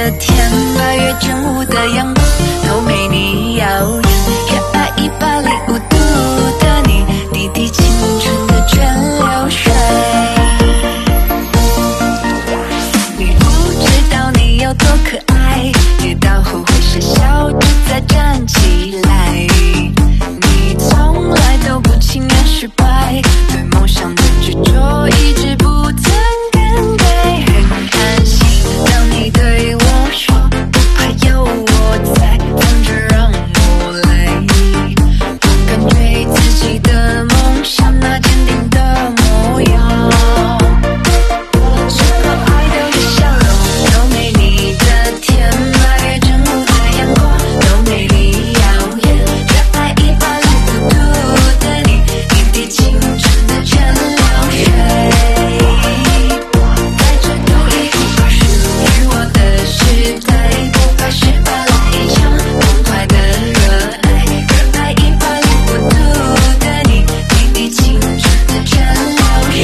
的天，8月正午的阳光都没你耀眼，热爱105度的你，滴滴青春的泉流水。你不知道你有多可爱，跌倒后会傻笑着再站起来。你从来都不轻言失败，对梦想的执着一直不曾更改。很安心当你对我说，不怕有我在，放着让我来，不敢追自己的梦想，那坚定的模样。时刻爱都有笑容，都没你的甜，8月正午的阳光都没你耀眼，热爱105度的你，滴滴青春的泉流水，带着独一无二属于我的时代，不怕失败来一场痛快的热爱，热爱105度的你，滴滴青春的泉流水，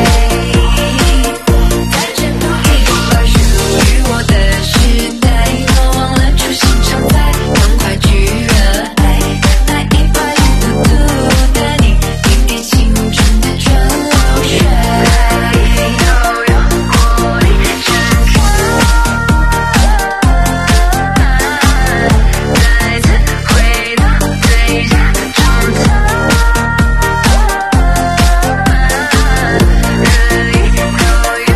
带着独一无二属于我的时代，莫忘了初心常在，痛快去热爱，热爱105度的你，滴滴青春的泉流水，都让活力盛开，再次回到最佳的状态，热一都有。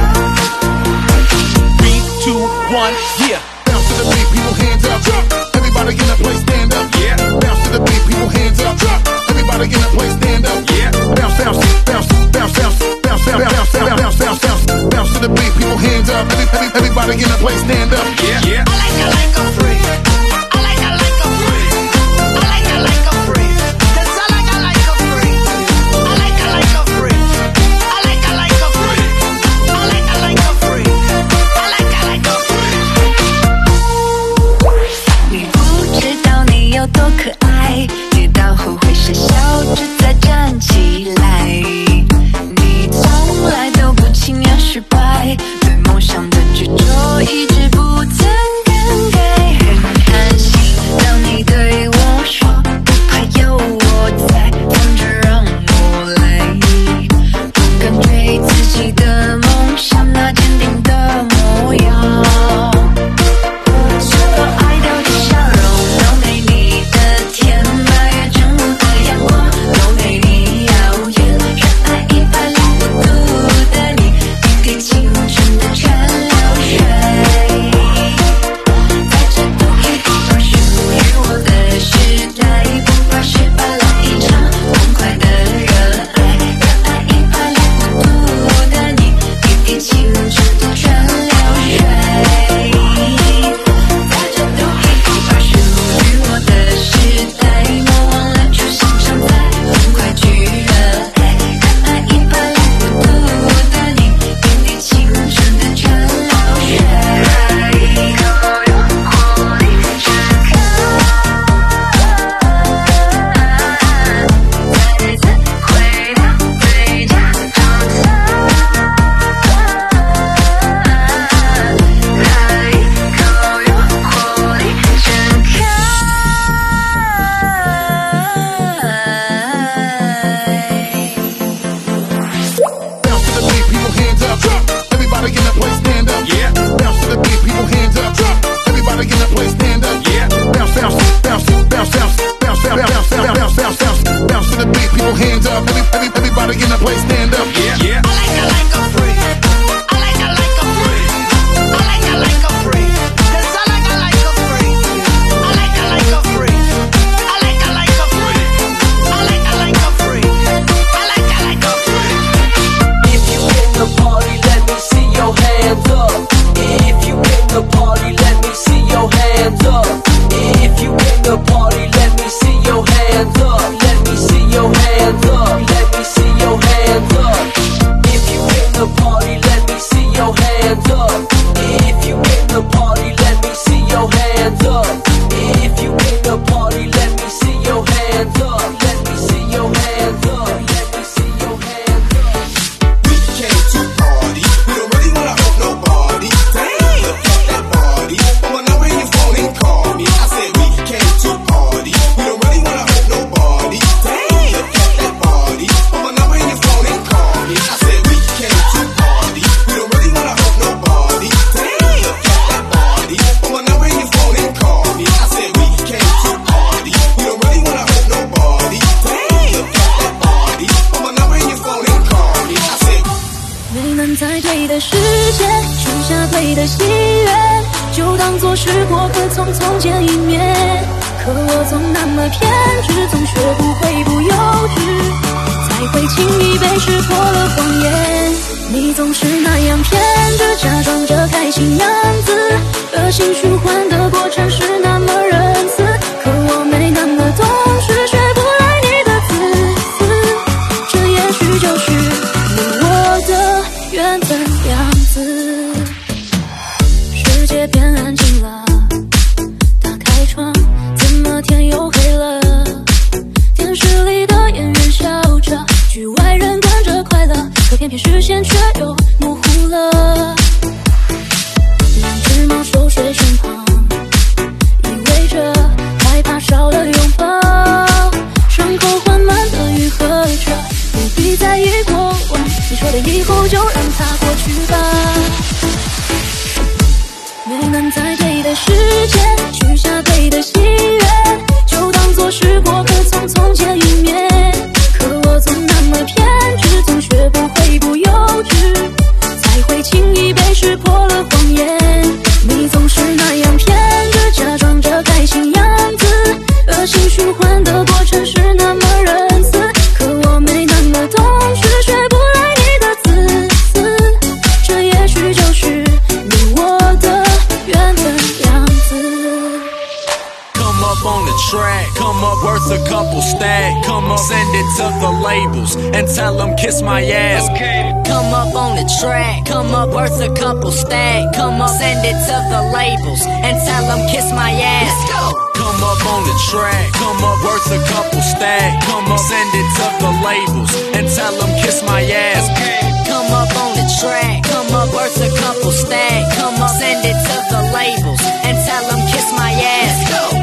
3, 2, 1, yeah. Bounce to the beat, people hands up. Everybody in the place stand up. Yeah. Bounce to the beat, people hands up. Everybody in the place stand up. Yeah. Bounce, bounce, bounce, bounce, bounce, bounce, bounce, bounce, bounce, bounce, bounce. Bounce to the beat, people hands up. Everybody in the place stand up. Yeah. Yeah. I like a freak. I like a freak. I like a freak. 'Cause I like a freak. I like a freak. I like a freak. I like a freak. I like a freak. 你不知道你有多可爱，跌倒后会傻笑着再站起来。你从来都不轻言失败，对梦想的执着一直在对的时间许下对的心愿，就当作是过客，匆匆见一面。可我总那么偏执，总学不会不幼稚，才会轻易被识破了谎言。你总是那样骗着，假装着开心样子，恶性循环的过程是那么仁慈。可我没那么懂事，学不来你的自私，这也许就是你我的缘分样子。世界变安静了，打开窗，怎么天又黑了？电视里的演员笑着，局外人跟着快乐，可偏偏视线却又模糊了。两只猫熟睡身旁，依偎着，害怕少了拥抱，伤口缓慢地愈合着，不必在意过往，你说的以后就让它过去吧。没能在对的时间许下对的心愿，就当作是过客，匆匆见一面。可我总那么偏执，总学不会不幼稚，才会轻易被识破了谎言。你总是那样骗着，假装着开心样子，恶性循环的过程是那么仁慈。可我没那么懂事，学不来你的自私，这也许就是你我的缘分样子。 Come up on the track, come up worth a couple stack. Come up, send it to the labels and tell them kiss my ass. Come up on the track, come up worth a couple stack. Come up, send it to the labels and tell them kiss my ass. Let's go. Come up on the track, come up worth a couple stack. Come up, send it to the labels and tell them kiss my ass. Come up on the track, come up worth a couple stack. Come up, send it to the labels and tell them kiss my ass. Let's go.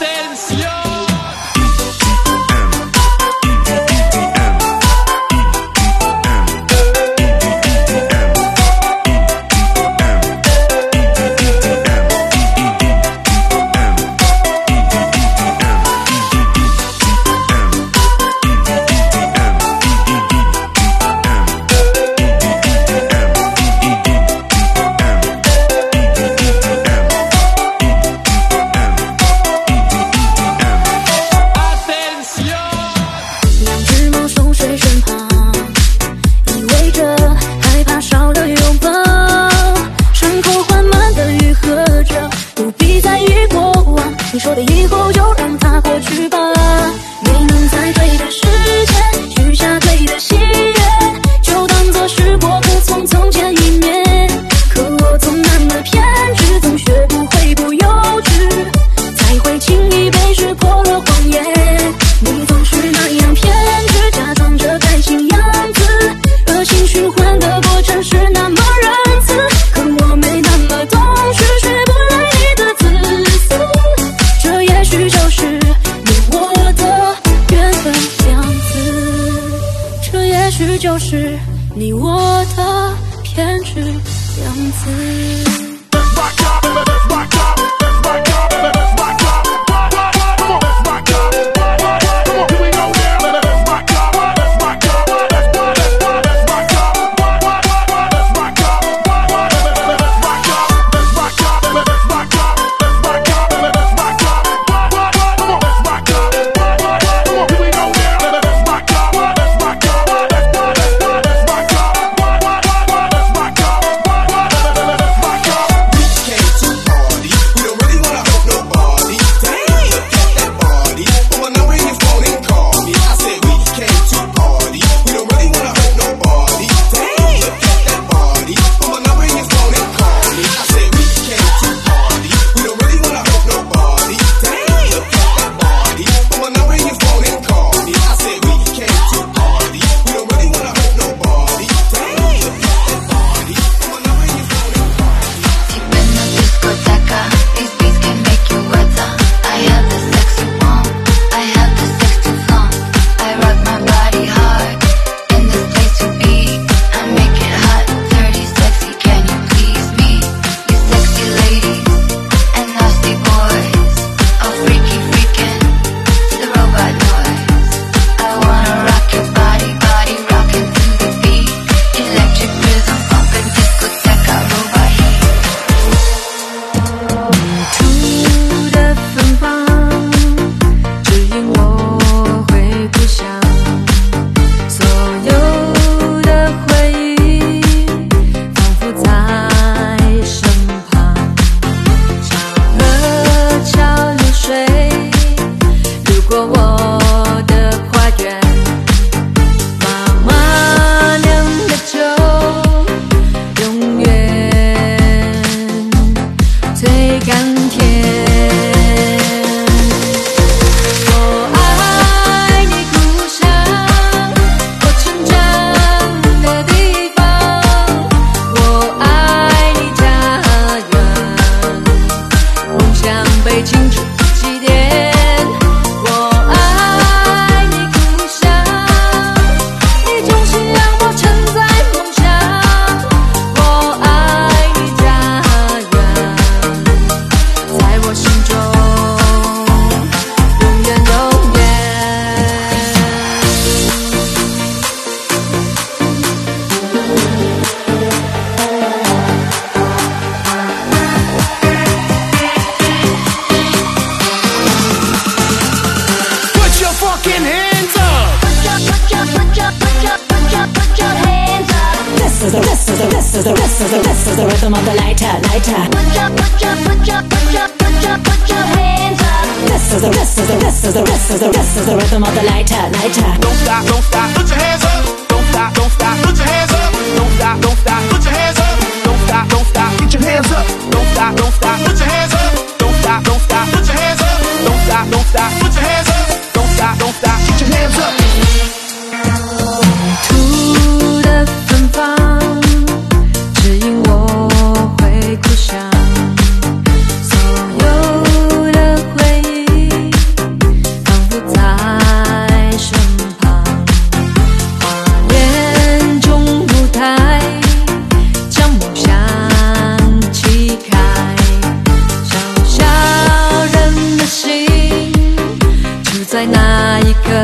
你说的以后就让它过去吧。没能在对的时间许下对的心愿，就当作是过客，匆匆见一面。可我总那么偏执，总学不会不幼稚，才会轻易被识破了谎言。你总是那样偏执，假装着开心样子，恶性循环的过程是那么仁慈。可我没那么懂事，学不来你的自私，这也许就是你我的缘分样子，这也许就是你我的偏执样子。 This is the rhythm of the lighter. Put your hands up. This is the rhythm of the lighter. Don't stop, put your hands up. Don't stop, put your hands up. Don't stop, put your hands up. Don't stop, get your hands up. Don't stop, put your hands up. Don't stop, put your hands up. Don't stop, put your hands up. Don't stop, get your hands up. 土的芬芳指引我会哭响，所有的回忆仿佛在身旁，花园中舞台将梦想启开，小小人的心就在那一刻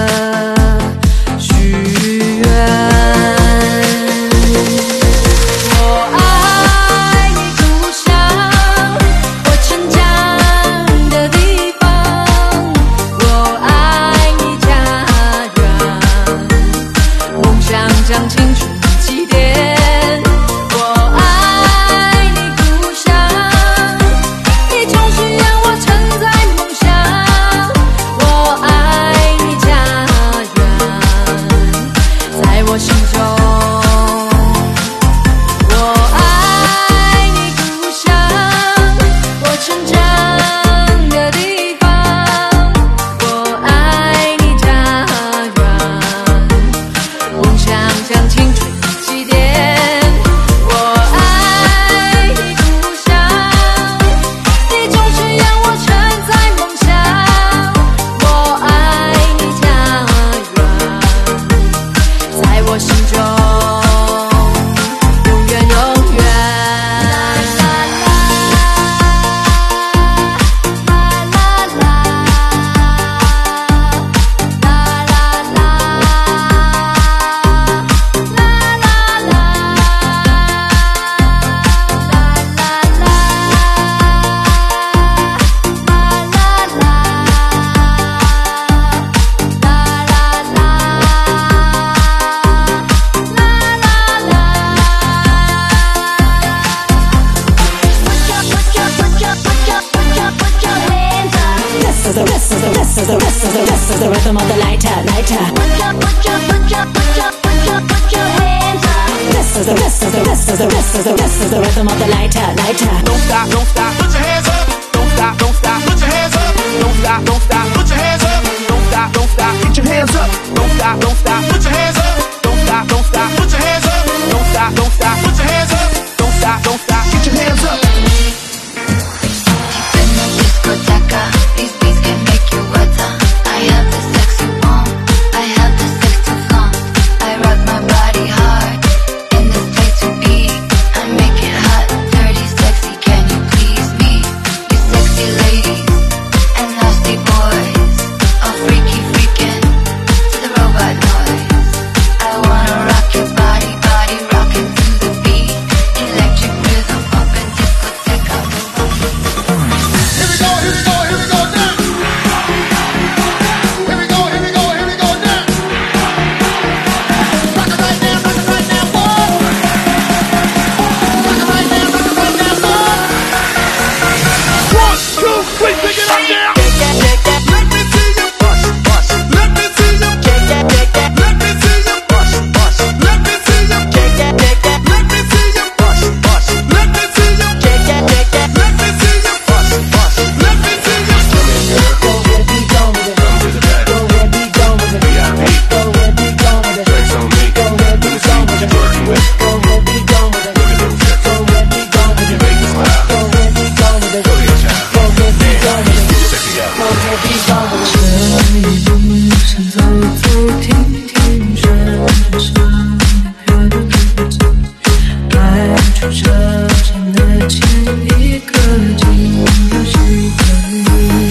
This is the rhythm of the lighter. Put your hands up. This is the rhythm of the lighter. Don't stop, put your hands up. Don't stop, put your hands up. Don't stop, put your hands up. Don't stop, get your hands up. Don't stop, put your hands up. Don't stop, put your hands up. Don't stop, put your hands up. Don't stop, get your hands up. In the discoteca, these beats can make you wetter. I have the sex you want, I have the sex to flaunt. I rock my body hard, in this place to be. I make it hot, dirty, sexy, can you please me? You sexy ladies, and nasty boys, all freaky freaking, to the robot noise. I wanna rock your body, rockin' to the beat. Electric rhythm, pumpin' discoteca. Here we go now. Here we go now. Rock it right now, whoa. Rock it right now, whoa. 1, 2, 3, pick it up now. Let me see you bust. Let me see you. Let me see you bust. Let me see you. Let me see you bust. Let me see you. Let me see you bust. Let me see you. Let me see you. Go where be gone with it. Go where be gone with it. Go where be gone with it. Flex on me. Go where be gone with it. Working with. Go where be gone with it. Look at them chips. Go where be gone with You it. make me smile. Go where be gone with it. Go to your child. Go where be gone with it. Check it out. Go where be gone with it. 这一路上走走停停，身上飘的路走，迈出车站的前一刻，竟有许个你。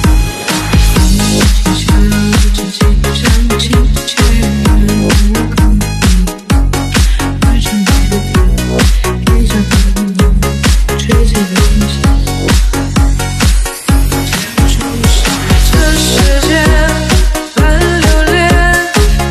放心下自己站起前，我告你，而是你的天，一场风吹起了云霞。这世界很留恋，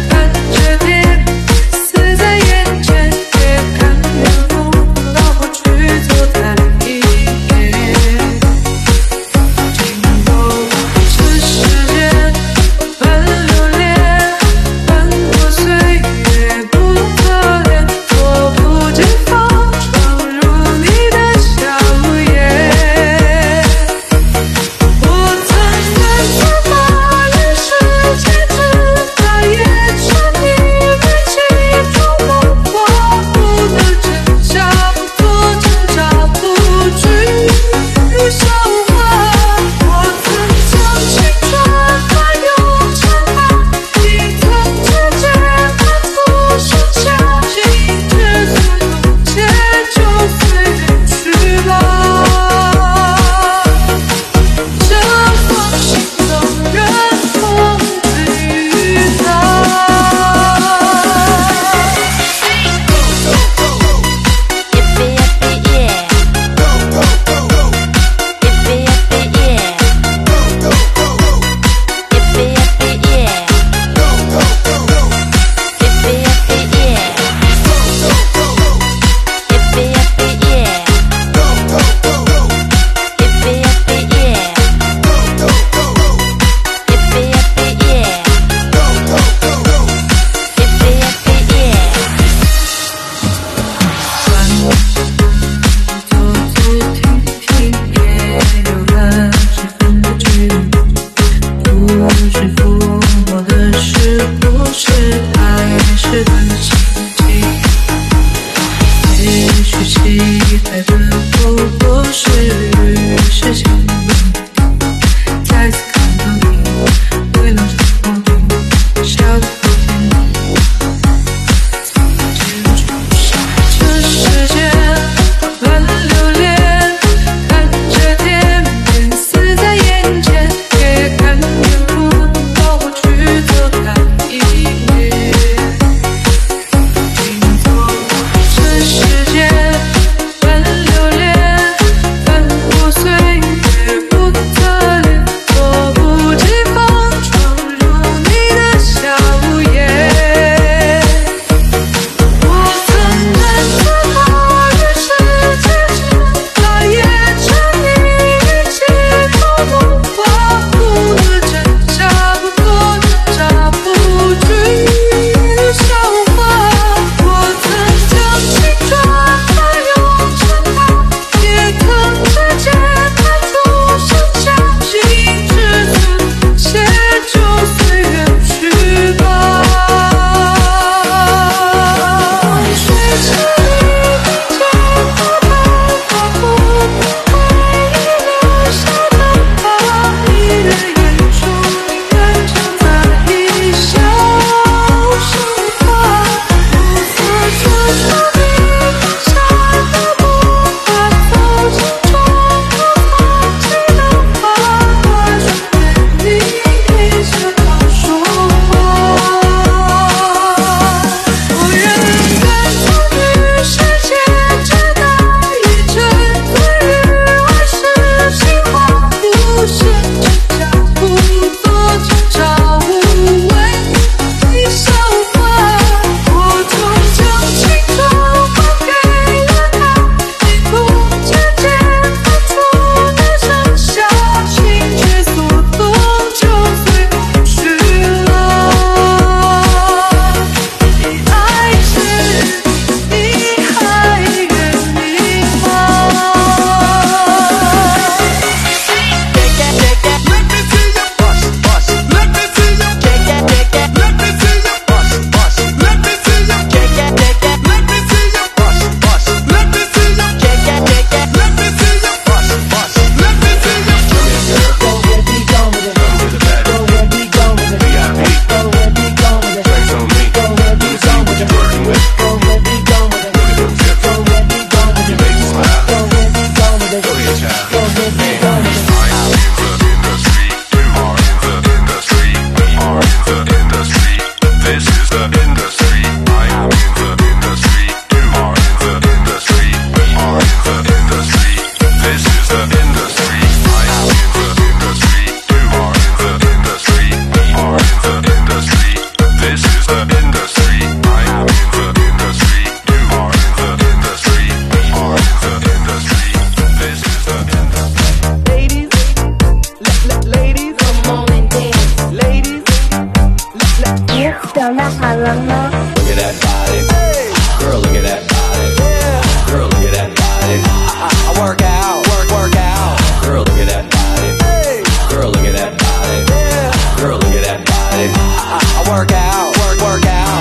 长大好了吗？ Look at that body, girl, look at that body, girl, look at that body. I work out, work out. Girl, look at that body, girl, look at that body, girl, look at that body. I work out, work out.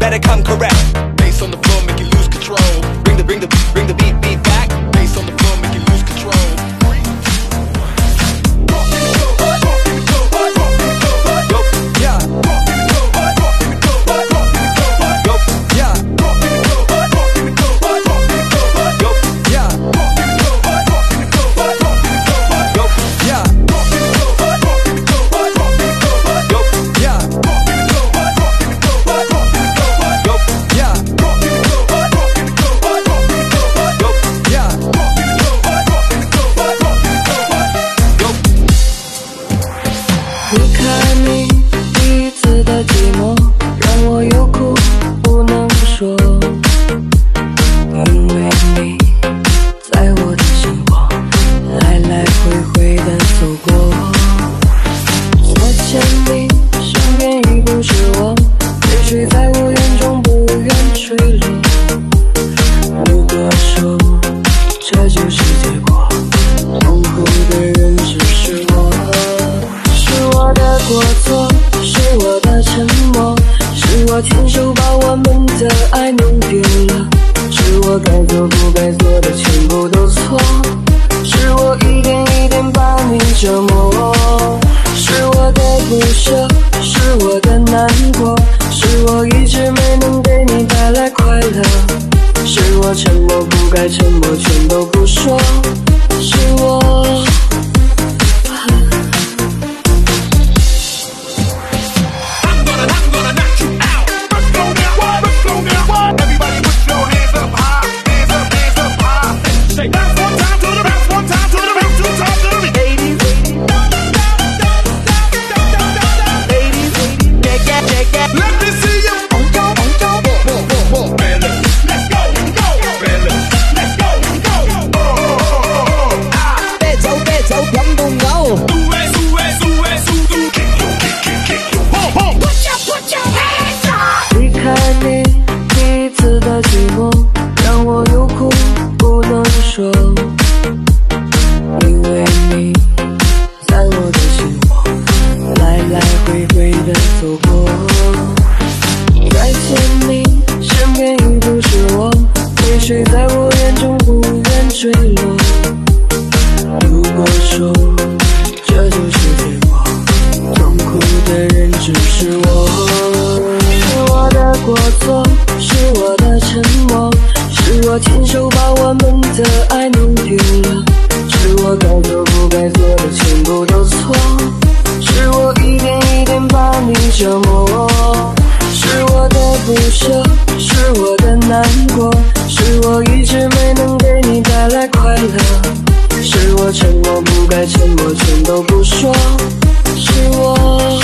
let it come correct. Bass on the floor, make you lose control. Bring the beat back. Bass on the floor, make you lose control. 离开你第一次的寂寞，让我有苦不能说，因为你在我的心窝来来回回的走过。昨天你身边已不是我，泪水在我眼中不愿坠落。如果说这就是结果，痛苦的人只是我。是我的过错，是我的沉默，是我亲手把我们的爱弄丢了，是我该做不该做的全部都错，是我一点一点把你折磨，是我的不舍，是我的难过，是我一直没能给你带来快乐，是我沉默不该沉默全都不说，是我离开你第一次的寂寞，让我有苦不能说，因为你在我的心窝来来回回的走过。再见你身边已不是我，泪水在我眼中不愿坠落。如果说这就是结果，痛苦的人只是我。是我的过错，是我的沉默，是我亲手把我们的爱弄丢了，是我该做不该做的全部都错，是我一点一点把你折磨，是我的不舍，是我的难过，是我一直没能给你带来快乐，是我沉默不该沉默全都不说，是我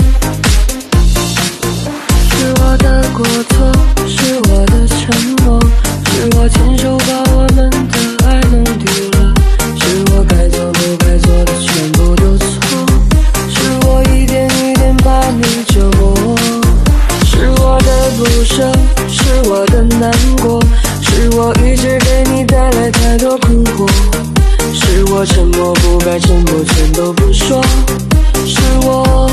的过错，是我的沉默，是我亲手把我们的爱弄丢了，是我该做不该做的全部都错，是我一点一点把你折磨，是我的不舍，是我的难过，是我一直给你带来太多困惑，是我沉默不该沉默全都不说，是我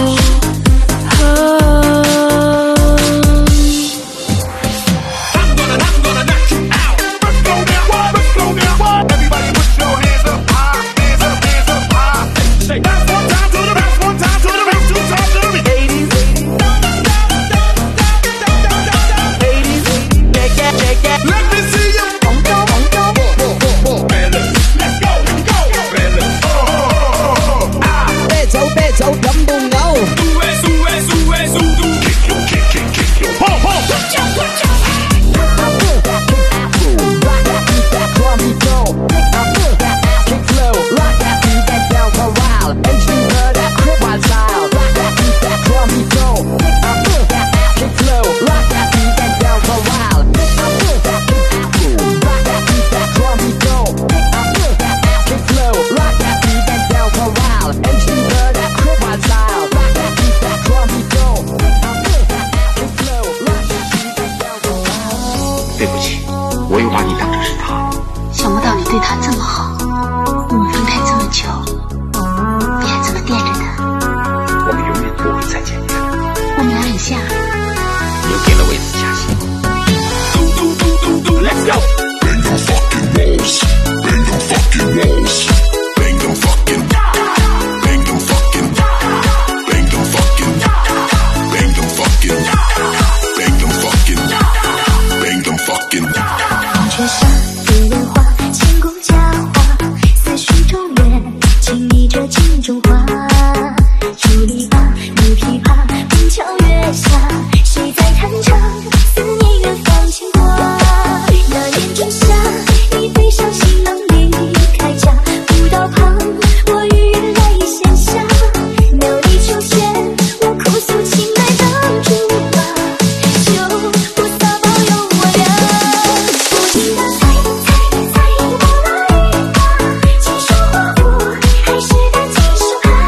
啤酒飲到嘔。 中花，竹篱笆，绿琵琶，冰桥月下，谁在弹唱？思念远方牵挂。那年仲夏，你背上行囊离开家，古道旁，我与月来闲暇。袅笛秋弦，我哭诉情爱当竹马，求菩萨保佑我呀！不停地猜，我来吧，几束花火，还是那几首歌。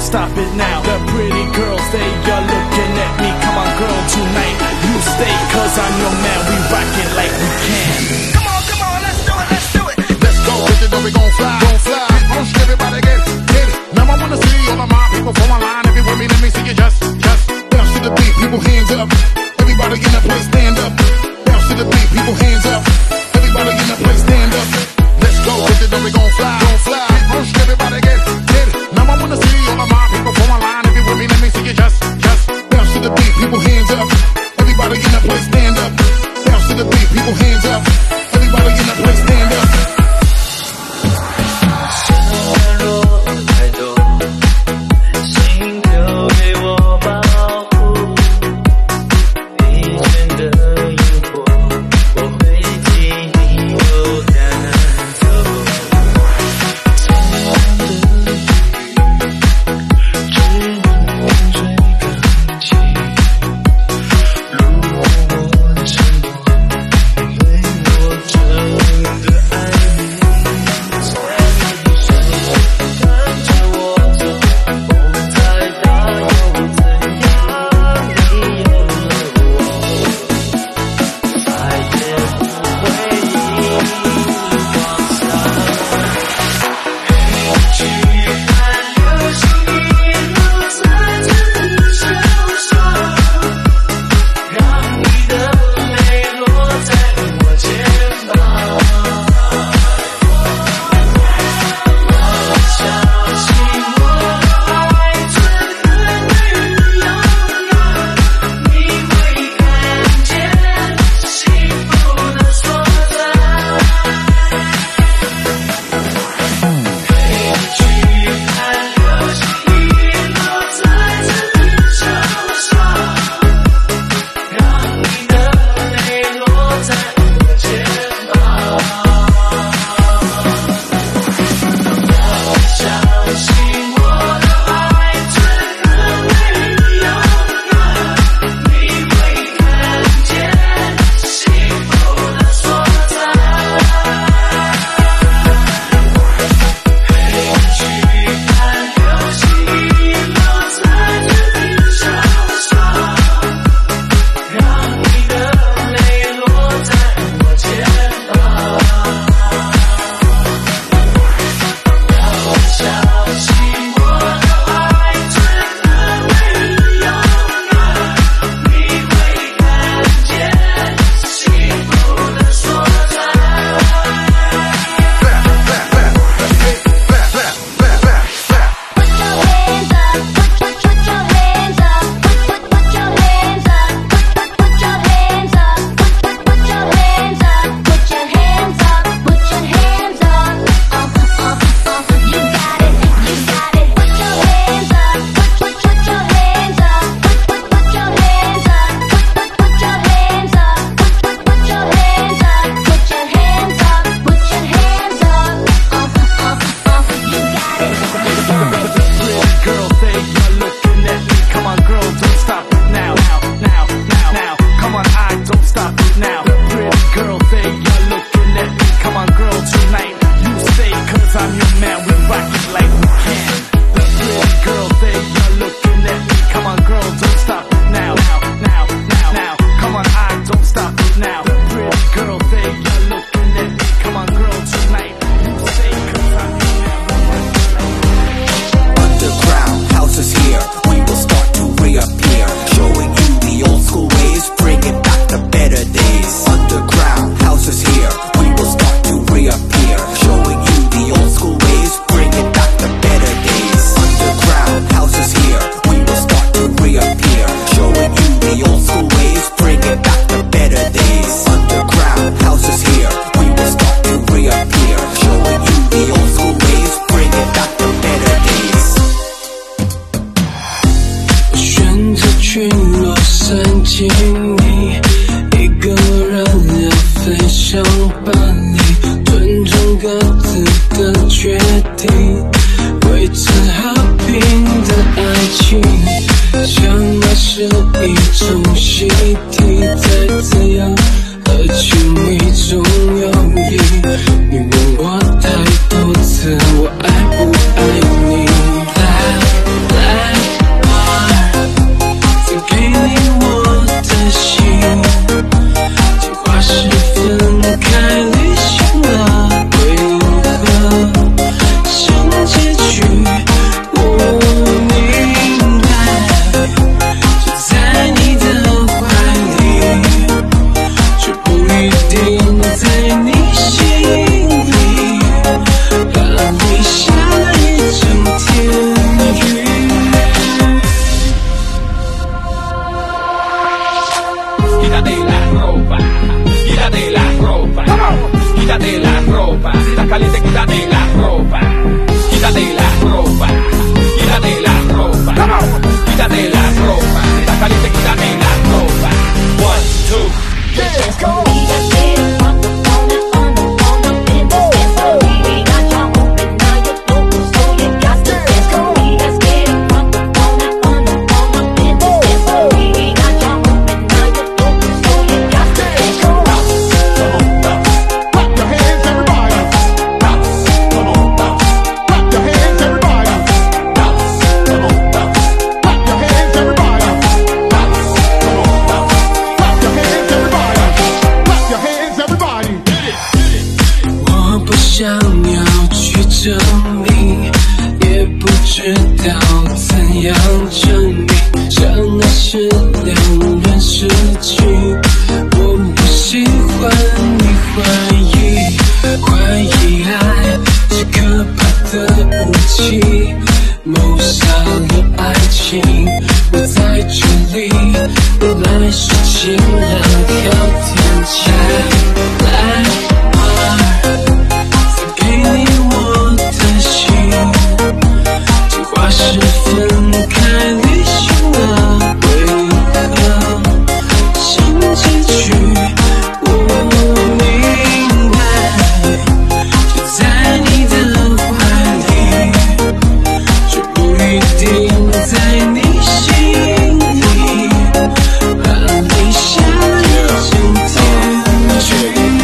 stop it now. The pretty girls, they are looking at me. Come on, girl, tonight you stay, cause I'm your man. We rock it like we can. Come on, let's do it, let's do it. Let's go, with it, we gon' fly. Everybody get it. Now I wanna see all of my people form a line. If you with me, let me see you just bounce to the beat, people hands up. Everybody in the place stand up. Bounce to the beat, people hands up. Everybody in the place stand up. Let's go, with it, we gon' fly. Everybody get it. Now I wanna see all of my people form a line. If you with me, let me see you just bounce to the beat, people hands up. Everybody in the place stand up. Bounce to the beat, people hands up. Everybody in the place stand up. 我爱不爱你？来 ropa, está caliente, quítate la ropa, quítate la ropa, quítate la ropa, quítate la ropa, está caliente, quítate la ropa. 1, 2, let's go. 想要去证明，也不知道怎样证明，相爱是两人失去。我不喜欢你怀疑，怀疑爱是可怕的武器，谋杀了爱情。我在这里，本来是晴朗好天气。来。给你我的心，计划是分开旅行了，为何心结局我明白，就在你的怀里，却不一定在你心里，把你想要今天。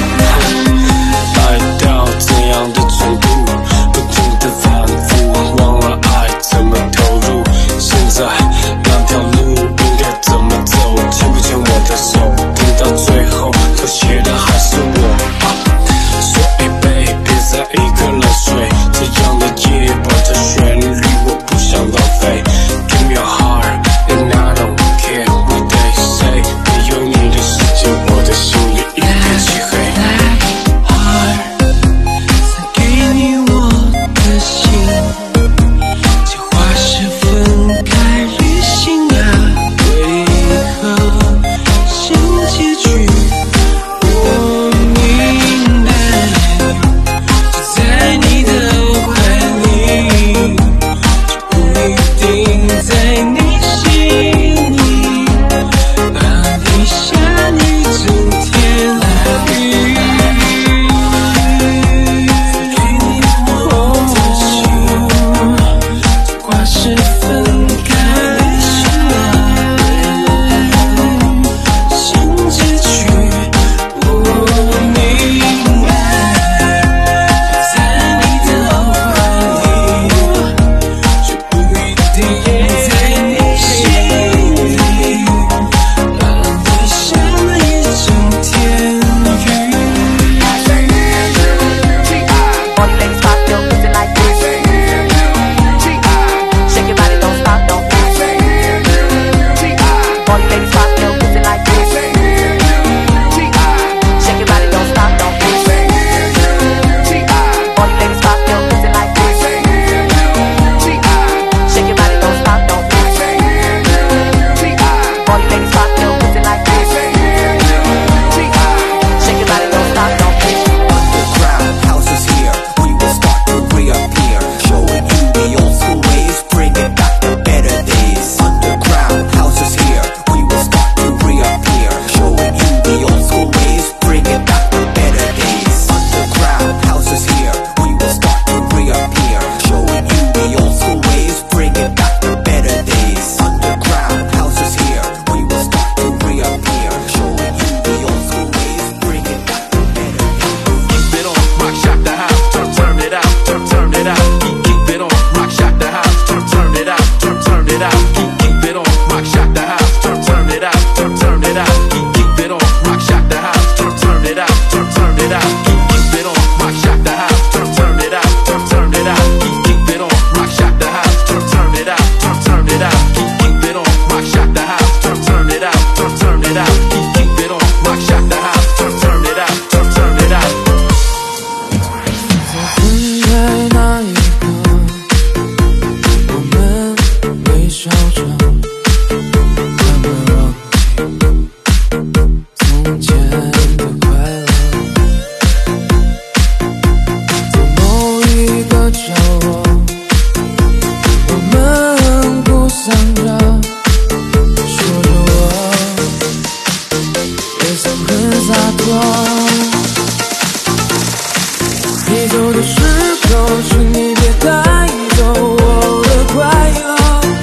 你走的时候，请你别带走我的快乐。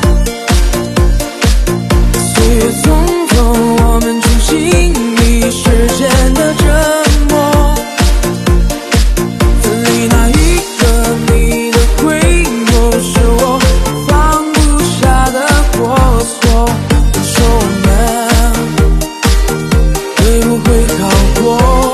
岁月匆匆，我们去经历时间的折磨。分离那一刻，你的回眸是我放不下的过错。你说我们会不会好过？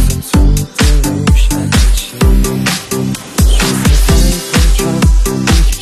一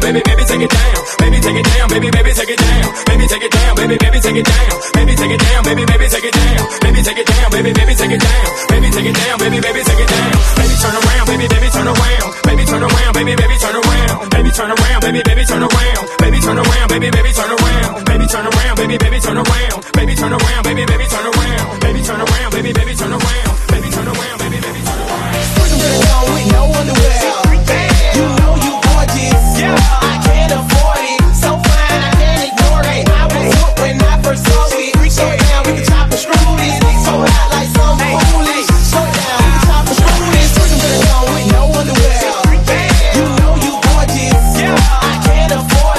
baby, baby, take it down. Baby, take it down, baby, baby, take it down. Baby, take it down, baby, baby, take it down. Baby, take it down, baby, baby, take it down. Baby, take it down, baby, baby, take it down.